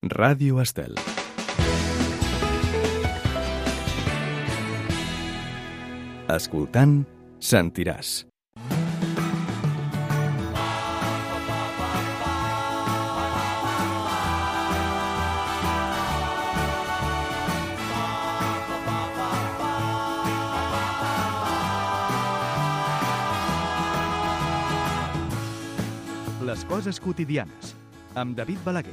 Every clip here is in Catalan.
Ràdio Estel. Escoltant, sentiràs. Les coses quotidianes, amb David Balaguer.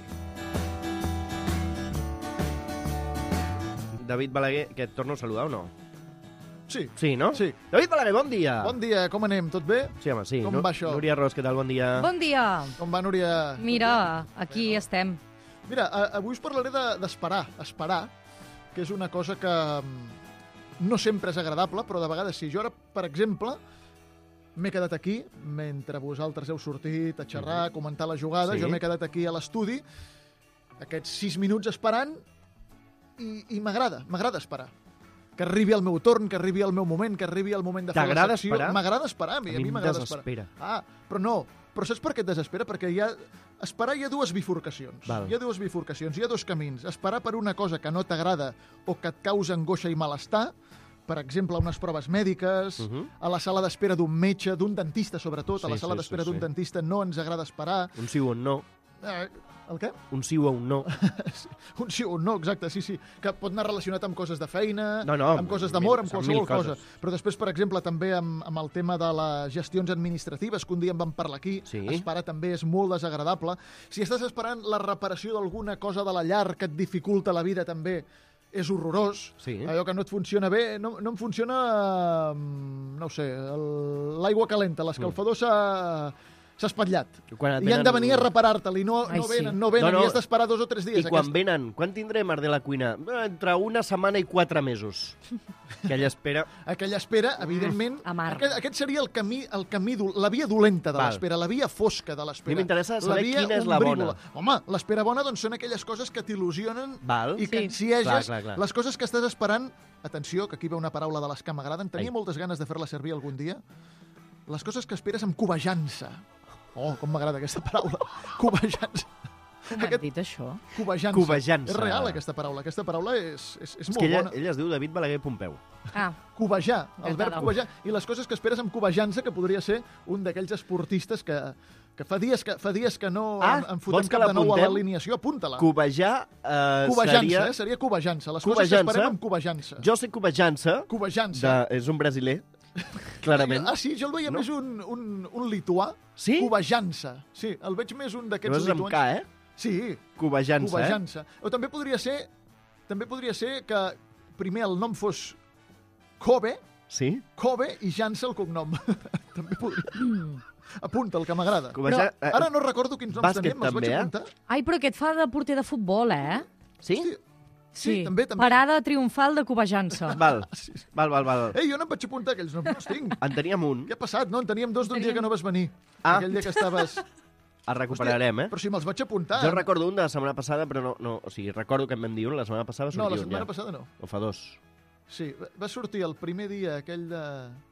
David Balaguer, que et torno a saludar o no? Sí. Sí, no? Sí. David Balaguer, bon dia! Bon dia, com anem? Tot bé? Sí, home, sí. Com va això? Núria Ros, què tal? Bon dia. Bon dia. Com va, Núria? Mira, aquí estem. Mira, avui us parlaré d'esperar. Esperar, que és una cosa que no sempre és agradable, però de vegades sí. Jo ara, per exemple, m'he quedat aquí, mentre vosaltres heu sortit a xerrar, a comentar la jugada, Sí. jo m'he quedat aquí a l'estudi, aquests 6 minuts esperant, i m'agrada esperar. Que arribi el meu torn, que arribi el meu moment, que arribi el moment de fer la T'agrada secció. esperar? M'agrada esperar, a mi em m'agrada esperar. desespera. Però saps per què et desespera? Perquè esperar hi ha dues bifurcacions. Val. Hi ha dues bifurcacions, hi ha dos camins. Esperar per una cosa que no t'agrada o que et causa angoixa i malestar, per exemple, a unes proves mèdiques, a la sala d'espera d'un metge, d'un dentista, sobretot. A la Sí, sala sí, d'espera sí, d'un sí. dentista no ens agrada esperar. Un sí o un no. El què? Un sí o un no. Un sí o un no, exacte, sí. Que pot anar relacionat amb coses de feina, No, amb coses d'amor, amb amb qualsevol mil coses. cosa. Però després, per exemple, també amb el tema de les gestions administratives, que un dia en vam parlar aquí, Sí. esperar també és molt desagradable. Si estàs esperant la reparació d'alguna cosa de la llar que et dificulta la vida també, és horrorós. Sí. Allò que no et funciona bé, no em funciona, no ho sé, l'aigua calenta, l'escalfador s'ha espatllat. Quan et I han venen- de venir a reparar-te-la i no Ai, sí. venen, No, i has d'esperar 2 o 3 dies. I quan venen, quan tindrem art de la cuina? Entre una setmana i 4 mesos. Aquella espera... Aquella espera, evidentment, Amarg. aquest seria el camí la via dolenta de Val. l'espera, la via fosca de A l'espera. mi m'interessa saber via quina és la ombrívola. bona. Home, l'espera bona doncs, són aquelles coses que t'il·lusionen Val. i que Sí. ensieges. Clar. Les coses que estàs esperant, atenció, que aquí ve una paraula de les que m'agraden, tenia Ai. moltes ganes de fer-la servir algun dia. Les coses que esperes amb cobejança. Oh, com m'agrada aquesta paraula. Cobejança. Com has dit això? Cobejança. Cobejança. És real, aquesta paraula. Aquesta paraula és És molt que ella bona. es diu David Balaguer Pompeu. Ah, Cobejar, el verb Encantada. cobejar. I les coses que esperes amb cobejança, que podria ser un d'aquells esportistes que fa dies que no en fotem vols que cap de nou a l'apuntem? l'alineació. Apunta-la. Cobejar Cobejança, seria cobejança. Les coses que Cobejança. esperem amb cobejança. Jo sé cobejança, Cobejança. és un brasiler, clarament. Ah, sí, jo el veia No? més un lituà. Sí? Cobejança. Sí, el veig més un d'aquests Llavors amb lituans. K, eh? Sí, Cobejança, cobejança. O també podria ser que primer el nom fos Kobe, Sí? Kobe i Jança el cognom. També podria. Apunta el que m'agrada. Cobejar... Ara no recordo quins noms Bàsquet teníem, me'ls vaig també, eh? apuntar. ai, però aquest fa de porter de futbol, eh? Sí? Sí, també. Parada triomfal de cobejança. Val. Sí. Val. Ei, jo no em vaig apuntar aquells noms, no els tinc. En teníem un. Què ha passat? No, en teníem 2 d'un dia que no vas venir. Ah. Aquell dia que estaves... El recuperarem, eh? Però si me'ls vaig apuntar. Jo recordo un de la setmana passada, però no... O sigui, recordo que em vam dir un, la setmana passada No, sortia la un setmana ja. passada no. O fa 2. Sí, va sortir el primer dia aquell de...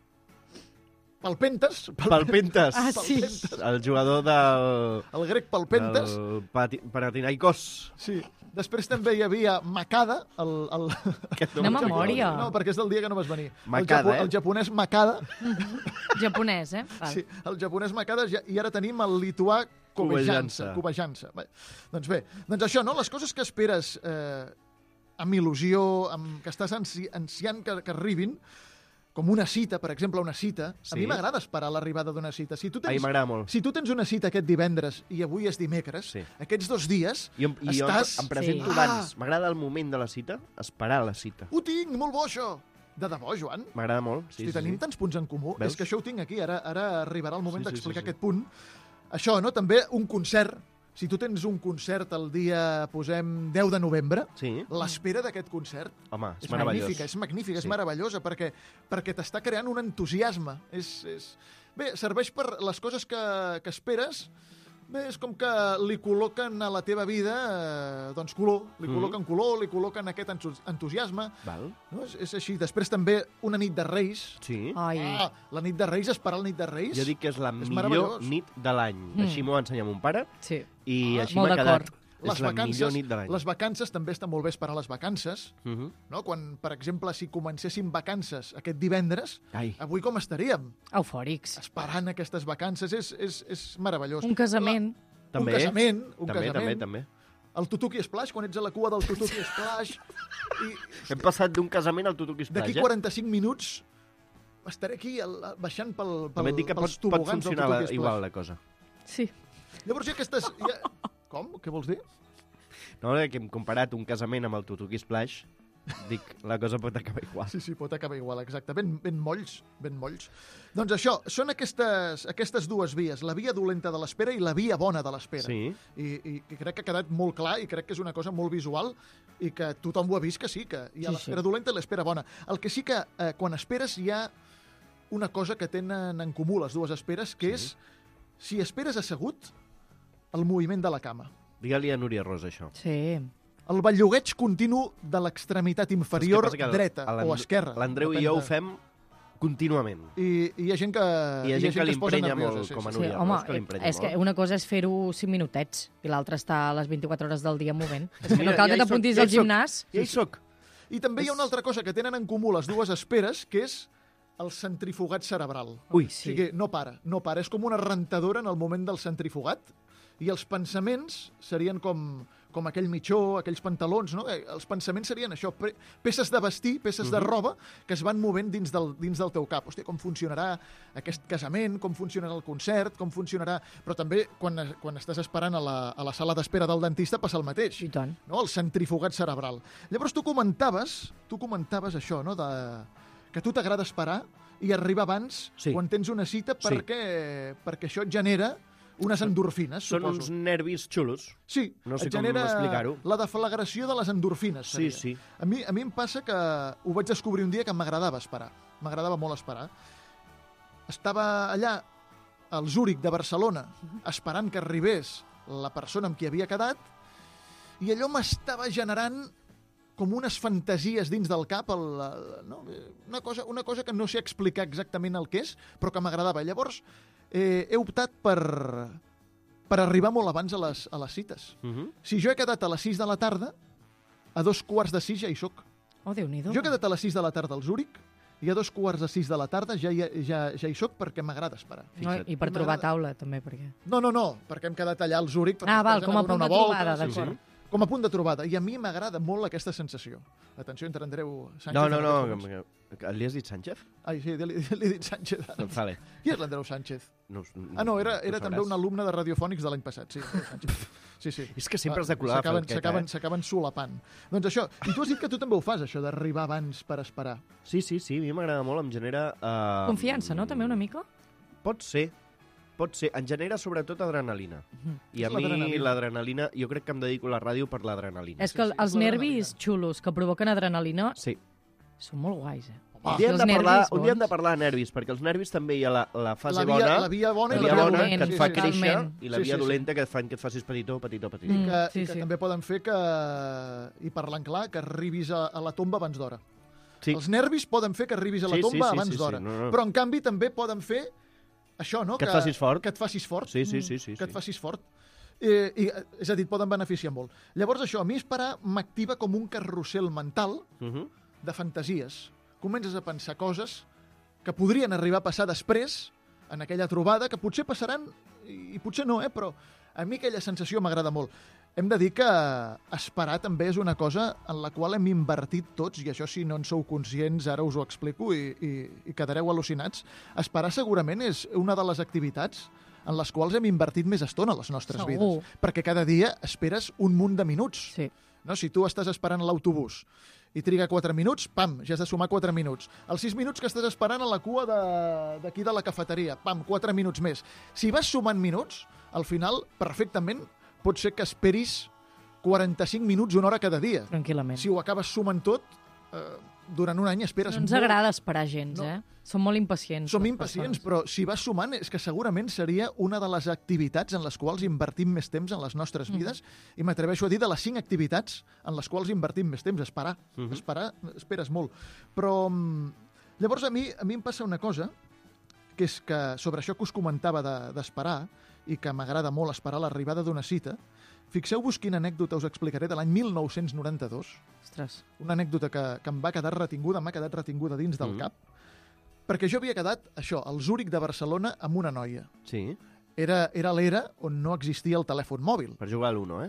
Palpentes. Palpentes. Ah, sí. El jugador del... El grec Palpentes. Del Panathinaikos. Sí. Després també hi havia Makada, Aquest Quina nom- memòria. No, perquè és del dia que no vas venir. Makada, el japonès Makada. Japonès, eh? Val. Sí, el japonès Makada i ara tenim el lituà Cobejança. Cobejança. Doncs bé, doncs això, no? Les coses que esperes amb il·lusió, que estàs ansiant que arribin, com una cita, per exemple, una cita. Sí. A mi m'agrada esperar l'arribada d'una cita. Si tu A mi m'agrada molt. Si tu tens una cita aquest divendres i avui és dimecres, Sí. aquests 2 dies Jo estàs... em presento Sí. abans. M'agrada el moment de la cita, esperar la cita. Ho tinc, molt bo això! De debò, Joan. M'agrada molt. Sí, Si tenim tants punts en comú, Veus? és que això ho tinc aquí, ara arribarà el moment Sí, sí, d'explicar sí. aquest punt. Això, no? També un concert. Si tu tens un concert el dia, posem, 10 de novembre, Sí? l'espera d'aquest concert Home, és és meravellós. magnífica, Sí. és meravellosa, perquè t'està creant un entusiasme. Bé, serveix per les coses que esperes. Bé, és com que li col·loquen a la teva vida doncs color, li col·loquen color, li col·loquen aquest entusiasme. Val. No? És així. Després també una nit de Reis. Sí. Ai, La nit de Reis, esperar la nit de Reis. Jo dic que és la És millor meravellós. nit de l'any. Així m'ho va ensenyar mon pare sí. i així Molt m'ha quedat. d'acord. És la millor nit de l'any. Les vacances també està molt bé esperar les vacances, Mhm. no? Quan, per exemple, si comencéssim vacances aquest divendres, Ai. avui com estaríem? Eufòrics. Esperant aquestes vacances és meravellós. Un casament. També. Un casament. També. El Tutuki Splash, quan ets a la cua del Tutuki Splash. I Hem passat d'un casament al Tutuki Splash, d'aquí 45 minuts estaré aquí baixant També et dic que pels pot tobogans del funcionar Tutuki Splash. igual la cosa. Sí. Llavors hi ha aquestes... Com? Què vols dir? No, que hem comparat un casament amb el Tutuki Splash, dic, la cosa pot acabar igual. Sí, pot acabar igual, exacte. Ben molls. Doncs això, són aquestes dues vies, la via dolenta de l'espera i la via bona de l'espera. Sí. I crec que ha quedat molt clar i crec que és una cosa molt visual i que tothom ho ha vist que sí, que hi ha l'espera dolenta i l'espera bona. El que sí que quan esperes hi ha una cosa que tenen en comú les dues esperes, que és, si esperes assegut, el moviment de la cama. Digue-li a Núria Rosa, això. Sí. El bellugueig continu de l'extremitat inferior Saps què passa? Que dreta o esquerra. L'Andreu i jo ho fem contínuament. I hi ha gent que... Hi ha gent que es posa l'imprenya nerviosa, molt, com a Sí, Núria home, Rosa, que l'imprenya és que molt. una cosa és fer-ho 5 minutets i l'altra està a les 24 hores del dia movent. És que Mira, no cal ja que hi t'apuntis soc, al gimnàs. Ja hi soc. I també hi ha una altra cosa que tenen en comú les dues esperes, que és el centrifugat cerebral. Ui, O sigui, no para. És com una rentadora en el moment del centrifugat i els pensaments serien com aquell mitjó, aquells pantalons, no? Els pensaments serien això, peces de vestir, peces de roba que es van movent dins del teu cap. Hòstia, com funcionarà aquest casament, com funcionarà el concert, com funcionarà... Però també, quan estàs esperant a la sala d'espera del dentista, passa el mateix. I tant. No? El centrifugat cerebral. Llavors tu comentaves això, no? Que a tu t'agrada esperar i arribar abans quan tens una cita perquè això et genera unes endorfines, Són suposo. uns nervis xulos. Sí, No sé et com genera explicar-ho. la deflagració de les endorfines. Sí, seria. sí. A mi em passa que ho vaig descobrir un dia que m'agradava esperar. M'agradava molt esperar. Estava allà, al Zúrich de Barcelona, esperant que arribés la persona amb qui havia quedat, i allò m'estava generant com unes fantasies dins del cap, no? una cosa que no sé explicar exactament el que és, però que m'agradava. Llavors, he optat per arribar molt abans a les cites. Si jo he quedat a les 6 de la tarda, a 5:15 ja hi soc. Oh, Déu-n'hi-do. Jo he quedat a les 6 de la tarda al Zúrich i a 5:15 de la tarda ja hi soc perquè m'agrada esperar. No, I per trobar taula, també, perquè... No, perquè hem quedat allà al Zúrich. Val, com a punt de trobada, sí, d'acord. Com a punt de trobada. I a mi m'agrada molt aquesta sensació. Atenció, entre Andreu Sánchez. No. Li has dit Sánchez? Ai, sí, li he dit Sánchez. Vale. Qui és l'Andreu Sánchez? No, No, era també un alumne de Radiofònics de l'any passat, sí. Sí. És que sempre has de colar la fresqueta, S'acaben solapant. Doncs això. I tu has dit que tu també ho fas, això d'arribar abans per esperar. Sí, a mi m'agrada molt, em genera... Confiança, no? També una mica? Pot ser. Em genera sobretot adrenalina. I a mi l'adrenalina. l'adrenalina, jo crec que em dedico a la ràdio per l'adrenalina. És que els nervis xulos que provoquen adrenalina Sí. són molt guais, Un dia hem de parlar de nervis, perquè els nervis també hi ha la fase bona, la via bona la i via la bona dolenta. que et fa sí, créixer totalment. i la Sí, via sí, dolenta que et fan que et facis petitó. I Sí, que sí. també poden fer i parlant clar, que arribis a la tomba abans d'hora. Sí. Els nervis poden fer que arribis a la Sí, tomba sí, abans sí, d'hora. no. Però, en canvi, també poden fer això, no? Que et facis fort. Que et facis fort. Sí. Que et facis fort. És a dir, et poden beneficiar molt. Llavors, això, a mi esperar m'activa com un carrusel mental de fantasies. Comences a pensar coses que podrien arribar a passar després, en aquella trobada, que potser passaran i potser no, però a mi aquella sensació m'agrada molt. Hem de dir que esperar també és una cosa en la qual hem invertit tots, i això si no en sou conscients, ara us ho explico i quedareu al·lucinats. Esperar segurament és una de les activitats en les quals hem invertit més estona a les nostres Segur. vides. Perquè cada dia esperes un munt de minuts. Sí. No? Si tu estàs esperant l'autobús i triga 4 minuts, pam, ja has de sumar 4 minuts. Els 6 minuts que estàs esperant a la cua d'aquí de la cafeteria, pam, 4 minuts més. Si vas sumant minuts, al final, perfectament, pot ser que esperis 45 minuts, una hora cada dia. Tranquil·lament. Si ho acabes sumant tot, durant un any esperes No ens molt. agrada esperar gens, No. Som molt impacients. Som les impacients, persones. però si vas sumant és que segurament seria una de les activitats en les quals invertim més temps en les nostres vides, i m'atreveixo a dir de les 5 activitats en les quals invertim més temps, esperar. Esperar, esperes molt. Però llavors a mi em passa una cosa, que és que sobre això que us comentava d'esperar, i que m'agrada molt esperar l'arribada d'una cita, Fixeu-vos quina anècdota us explicaré de l'any 1992. Ostres. Una anècdota que m'ha quedat retinguda dins del cap, perquè jo havia quedat, això, al Zúrich de Barcelona amb una noia. Sí, Era l'era on no existia el telèfon mòbil. per jugar a l'Uno,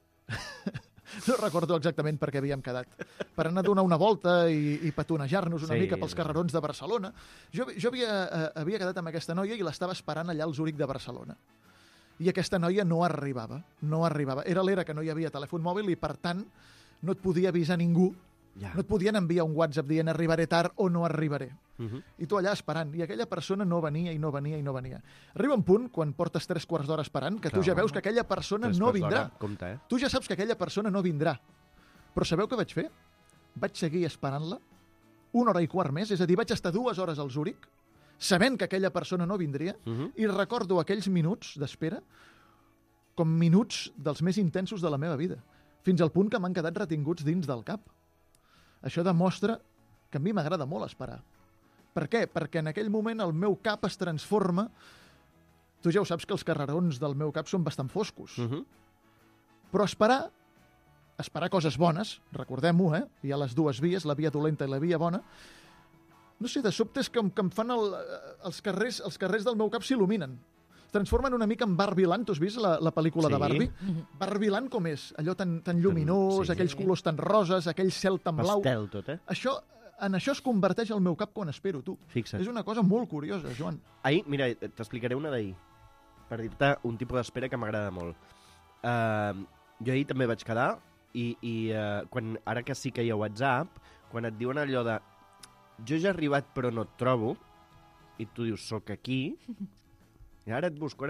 No recordo exactament per què havíem quedat. Per anar a donar una volta i petonejar-nos una Sí, mica pels sí. carrerons de Barcelona. Jo havia quedat amb aquesta noia i l'estava esperant allà al Zúrich de Barcelona. I aquesta noia no arribava. Era l'era que no hi havia telèfon mòbil i, per tant, no et podia avisar ningú. Ja. No et podien enviar un WhatsApp dient arribaré tard o no arribaré. Mhm. I tu allà esperant. I aquella persona no venia i no venia i no venia. Arriba un punt, quan portes 3 quarts d'hora esperant, que tu Clar, ja veus que aquella persona Tres no quarts vindrà. d'hora, Compte, Tu ja saps que aquella persona no vindrà. Però sabeu què vaig fer? Vaig seguir esperant-la 1 hora i quart més, és a dir, vaig estar 2 hores al Zúrich, sabent que aquella persona no vindria, i recordo aquells minuts d'espera com minuts dels més intensos de la meva vida, fins al punt que m'han quedat retinguts dins del cap. Això demostra que a mi m'agrada molt esperar. Per què? Perquè en aquell moment el meu cap es transforma... Tu ja ho saps que els carrerons del meu cap són bastant foscos. Però esperar coses bones, recordem-ho, hi ha les dues vies, la via dolenta i la via bona, no sé, de sobte és que em fan els carrers del meu cap s'il·luminen. Es transformen una mica en Barbieland. Tu has vist la pel·lícula de Barbie? Barbieland com és? Allò tan lluminós, Sí. aquells colors tan roses, aquell cel tan blau. Pastel tot, En això es converteix el meu cap quan espero, tu. Fixa't. És una cosa molt curiosa, Joan. Ahir, mira, t'explicaré una d'ahir, per dir-te un tipus d'espera que m'agrada molt. Jo ahir també vaig quedar i ara que sí que hi ha WhatsApp, quan et diuen allò de jo ja he arribat però no et trobo, i tu dius soc aquí, i ara et busco.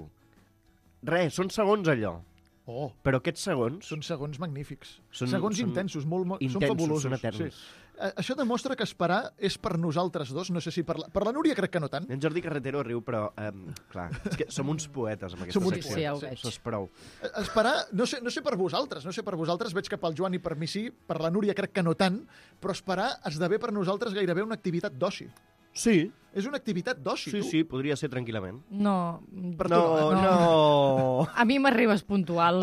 Res, són segons allò. Oh, Però aquests segons són segons magnífics. Són Intensos, molt intensos, són fabulosos. són eterns. Sí. Això demostra que esperar és per nosaltres dos. No sé si per la Núria crec que no tant. En Jordi Carretero riu, però, clar, és que som uns poetes amb aquesta Som uns secció. Sí, ja ho veig. Això és prou. Esperar, no sé per vosaltres, veig que pel Joan i per mi sí, per la Núria crec que no tant, però esperar esdevé per nosaltres gairebé una activitat d'oci. Sí, És una activitat d'oci, tu. sí, podria ser tranquil·lament. No. Per tu no, No. A mi m'arribes puntual.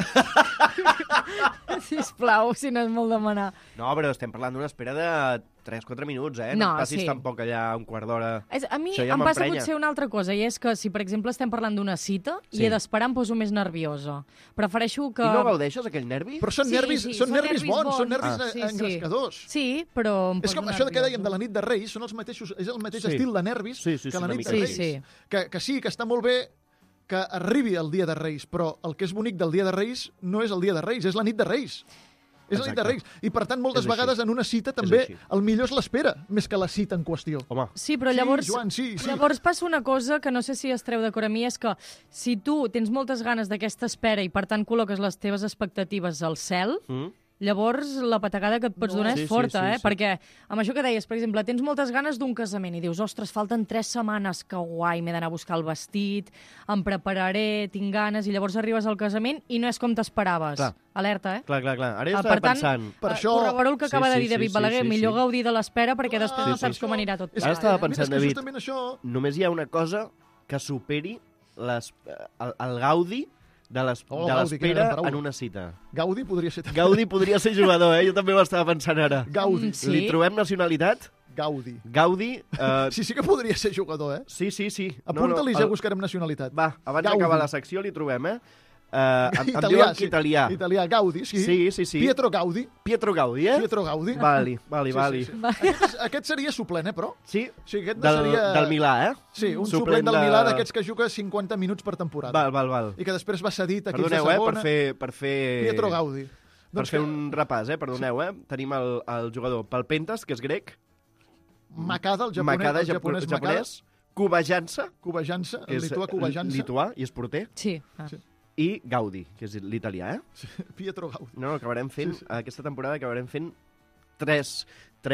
Sisplau, si no és molt demanar. No, però estem parlant d'una espera de 3-4 minuts, No No, em passis sí. tampoc allà un quart d'hora. A mi Això ja em passa m'emprenya. potser una altra cosa, i és que si, per exemple, estem parlant d'una cita Sí. i he d'esperar em poso més nerviosa. Prefereixo que... I no gaudeixes aquell nervi? Però són Sí, nervis, sí, són són nervis nervis bons, bons. són nervis Ah. Sí, sí. engrescadors. Sí, però em És poso com això que dèiem de la nerviosa. nit de Reis, és el mateix Sí. estil de nervis Sí, sí, que sí, la una nit mica de sí. Reis. Sí, sí. Que sí, que està molt bé que arribi el dia de Reis, però el que és bonic del dia de Reis no és el dia de Reis, és la nit de Reis. És la nit de Exacte. Reis. I, per tant, moltes És així. vegades en una cita també així. el millor és l'espera, més que la cita en qüestió. Home, Sí, però llavors... Sí, Joan, sí. Llavors passa una cosa que no sé si es treu d'acord a mi, és que si tu tens moltes ganes d'aquesta espera i per tant col·loques les teves expectatives al cel, llavors la patagada que et pots donar Sí, és sí, forta, sí, sí. Perquè amb això que deies, per exemple, tens moltes ganes d'un casament i dius, ostres, falten 3 setmanes, que guai, m'he d'anar a buscar el vestit, em prepararé, tinc ganes, i llavors arribes al casament i no és com t'esperaves. Clar. Alerta, clar. Ara jo Per estava tant, pensant... Per això- corroboro el que acaba de dir David Balaguer, millor sí. gaudir de l'espera perquè després no Ah, saps per com això. anirà tot. És Ara que- estava mira, pensant, és que David, justament això... Només hi ha una cosa que superi el gaudi de Oh, Gaudi, quina l'espera gran paraula. en una cita. Gaudi podria ser... Gaudi podria ser jugador, Jo també ho estava pensant ara. Gaudi. Sí. Li trobem nacionalitat? Gaudi. Gaudi... Sí que podria ser jugador, Sí. Apunta-li, ja buscarem nacionalitat. Va, abans Gaudi. d'acabar la secció li trobem, Em diuen que italià. Italià, Gaudi, sí. Sí. Pietro Gaudi. Pietro Gaudi, Pietro Gaudi. Vali. Sí. Aquest seria suplent, però? Sí, Sí, aquest no seria... del Milà, Sí, un Suplent suplent del de- Milà d'aquests que juga 50 minuts per temporada. Val. I que després va cedit a equips de Perdoneu, segona. per fer... Pietro Gaudi. Per fer un repàs, perdoneu, Tenim el jugador Palpentes, que és grec, Makada, el Makada, el japonès Makada, japonès, Kubajansa, Kubajansa, que el és lituà Kubajansa, lituà i és porter, Sí. Sí. i Gaudi, que és l'italià, Pietro Gaudi. No, acabarem fent, Sí. aquesta temporada acabarem fent tres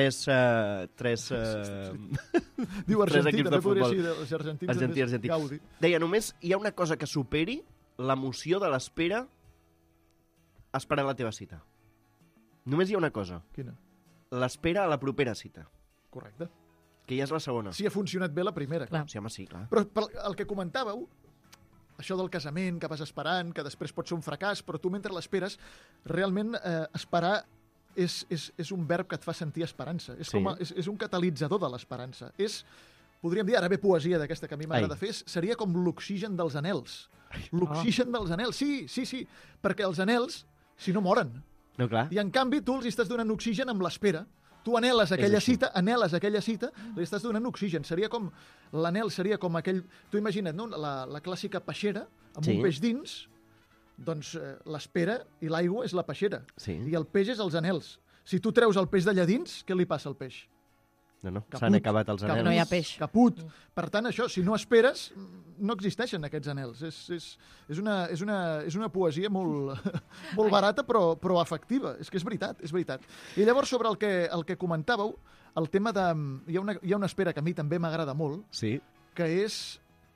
Diu Tres argentí, equips de també podria futbol. ser els argentins. argentí. Gaudi. Deia, només hi ha una cosa que superi l'emoció de l'espera esperant la teva cita. Només hi ha una cosa. Quina? L'espera a la propera cita, Correcte. que ja és la segona. Si ha funcionat bé la primera. Clar. Sí, home, sí, clar. Però el que comentàveu, això del casament que vas esperant, que després pot ser un fracàs, però tu mentre l'esperes, realment esperar és un verb que et fa sentir esperança. És un catalitzador de l'esperança. Podríem dir, ara ve poesia d'aquesta que a mi m'agrada fer, seria com l'oxigen dels anhels. L'oxigen dels anhels, sí, perquè els anhels, si no, moren. No, clar. I en canvi tu els estàs donant oxigen amb l'espera. Tu anheles aquella cita, li estàs donant oxigen. L'anhel seria com aquell... Tu imagina't, no? La clàssica peixera, amb un peix dins, doncs l'espera i l'aigua és la peixera. Sí. I el peix és els anhels. Si tu treus el peix d'allà dins, què li passa al peix? No, s'han acabat els anhels. No hi ha peix. Caput. Per tant, això, si no esperes, no existeixen aquests anhels. És una poesia molt barata, però efectiva. És que és veritat. I llavors, sobre el que comentàveu, el tema de... Hi ha una espera que a mi també m'agrada molt, que és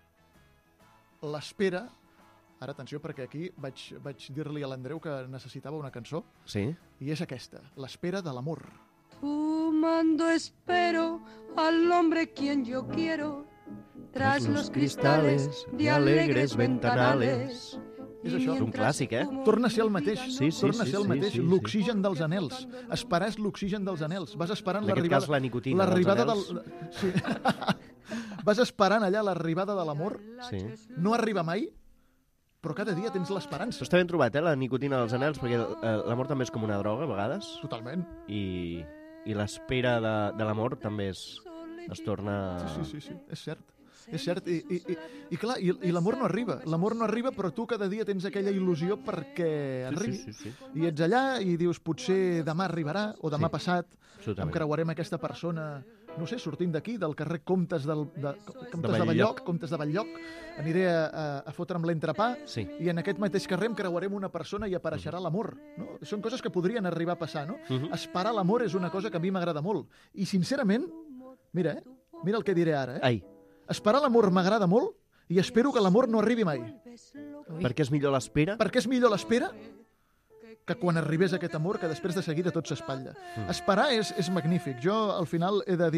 l'espera... Ara, atenció, perquè aquí vaig dir-li a l'Andreu que necessitava una cançó. Sí. I és aquesta, l'espera de l'amor. Fumando espero al hombre quien yo quiero, tras los cristales de alegres ventanales. És això. És un clàssic, Torna a ser el mateix. Sí, Torna a ser el mateix. L'oxigen dels anhels. Esperar és l'oxigen dels anhels. Vas esperant l'arribada... En aquest cas, la nicotina dels anhels. Sí. Vas esperant allà l'arribada de l'amor. Sí. No arriba mai, però cada dia tens l'esperança. Però està ben trobat, la nicotina dels anhels, perquè l'amor també és com una droga, a vegades. Totalment. I l'espera de l'amor també es torna... Sí, és cert. És cert, i clar, i l'amor no arriba. L'amor no arriba, però tu cada dia tens aquella il·lusió perquè arribi. Sí. I ets allà i dius, potser demà arribarà, o demà passat, em creuarem aquesta persona, no sé, sortint d'aquí, del carrer Comtes de Batllloc, aniré a fotre'm l'entrepà, i en aquest mateix carrer em creuarem una persona i apareixerà l'amor. No? Són coses que podrien arribar a passar, no? Esperar l'amor és una cosa que a mi m'agrada molt. I, sincerament, mira el que diré ara, Esperar l'amor m'agrada molt i espero que l'amor no arribi mai. Perquè és millor l'espera? Perquè és millor l'espera que quan arribés aquest amor, que després de seguida tot s'espatlla. Esperar és magnífic. Jo, al final, he de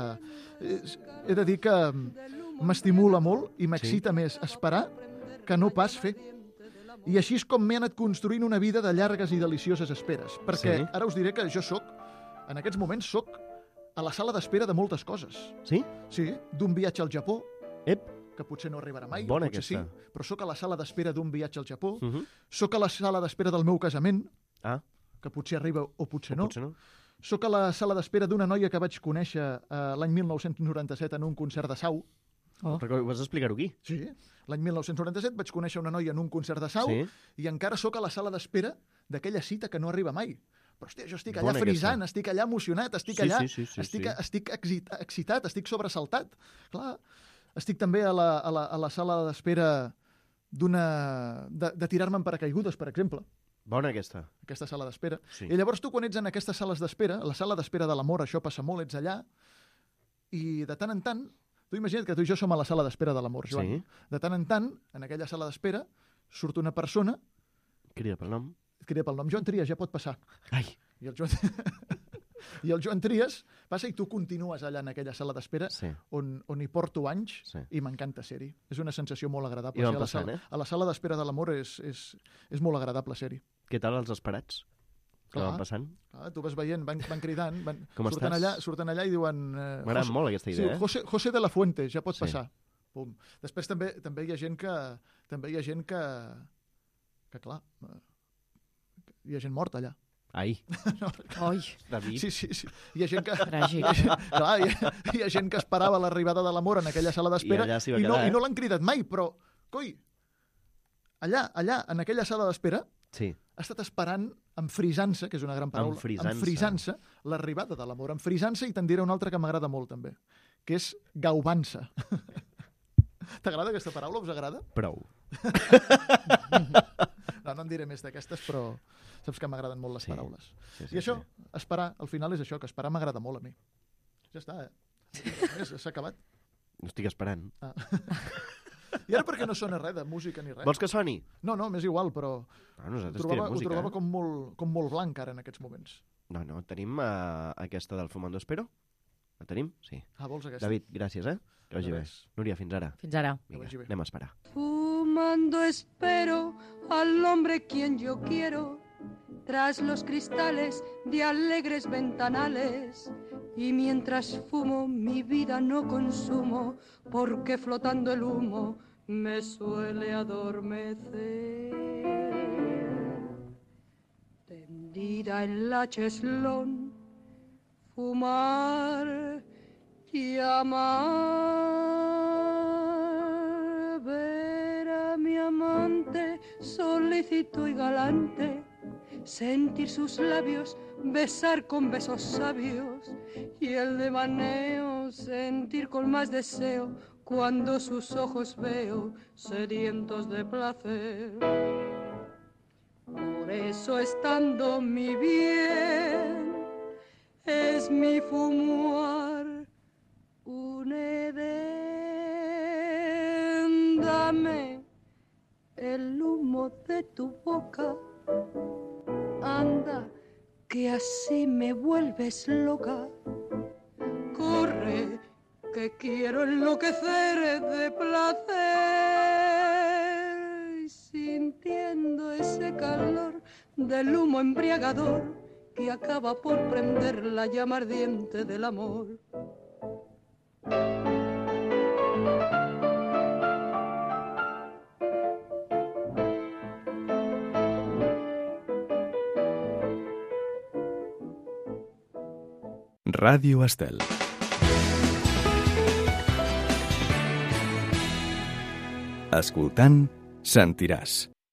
dir que m'estimula molt i m'excita més esperar que no pas fer. I així és com m'he anat construint una vida de llargues i delicioses esperes. Perquè ara us diré que jo en aquests moments soc a la sala d'espera de moltes coses. Sí? Sí, d'un viatge al Japó, Ep, que potser no arribarà mai, bona potser aquesta. sí, però sóc a la sala d'espera d'un viatge al Japó, sóc a la sala d'espera del meu casament, que potser arriba o potser no. Sóc a la sala d'espera d'una noia que vaig conèixer l'any 1997 en un concert de Sau. Vas explicar-ho aquí? Sí, l'any 1997 vaig conèixer una noia en un concert de Sau i encara sóc a la sala d'espera d'aquella cita que no arriba mai. Però, hòstia, jo estic allà frisant, estic allà emocionat, estic estic excitat, estic sobresaltat. Clar, estic també a la sala d'espera de tirar-me en paracaigudes, per exemple. Bona aquesta. Aquesta sala d'espera. Sí. I llavors tu, quan ets en aquestes sales d'espera, la sala d'espera de l'amor, això passa molt, ets allà, i de tant en tant, tu imagina't que tu i jo som a la sala d'espera de l'amor, Joan. Sí. De tant en tant, en aquella sala d'espera, surt una persona... Crida pel nom. Et crida pel nom. Joan Trias, ja pot passar. Ai. I el Joan Trias passa i tu continues allà en aquella sala d'espera on hi porto anys i m'encanta ser-hi. És una sensació molt agradable. I van passant, a la sala d'espera de l'amor és molt agradable ser-hi. Què tal els esperats? Que van passant? Clar, tu vas veient, van cridant, surten allà i diuen... M'agrada molt aquesta idea, José de la Fuente, ja pot passar. Pum. Després també hi ha gent que clar, hi ha gent morta allà. Ai. Oi. David. Sí. Hi ha gent que... Tràgic. Hi ha gent que esperava l'arribada de l'amor en aquella sala d'espera i no l'han cridat mai, però, coi, allà, en aquella sala d'espera, ha estat esperant amb frisança, que és una gran paraula, amb frisança, l'arribada de l'amor. Amb frisança, i te'n diré una altra que m'agrada molt, també, que és gaubança. T'agrada aquesta paraula? Us agrada? Prou. No en diré més d'aquestes, però saps que m'agraden molt les paraules. I això, esperar, al final és això, que esperar m'agrada molt a mi. Ja està, s'ha acabat. No estic esperant. I ara per què no sona res de música ni res? Vols que soni? No, m'és igual, però nosaltres ho trobava com molt blanc ara en aquests moments. No, tenim aquesta del Fumando Espero. La tenim? Sí. Vols aquesta? David, gràcies, Que vagi bé. Núria, fins ara. Fins ara. Vinga, anem a esperar. Fumando espero al hombre quien yo quiero, tras los cristales de alegres ventanales. Y mientras fumo mi vida no consumo, porque flotando el humo me suele adormecer. Tendida en la cheslón, fumar y amar, ver a mi amante solícito y galante, sentir sus labios, besar con besos sabios, y el devaneo sentir con más deseo cuando sus ojos veo sedientos de placer. Por eso estando mi bien, es mi fumar un Edén. Dame el humo de tu boca, anda, que así me vuelves loca. Corre, que quiero enloquecer de placer, y sintiendo ese calor del humo embriagador que acaba por prender la llama ardiente del amor. Ràdio Estel. Escoltant, sentiràs.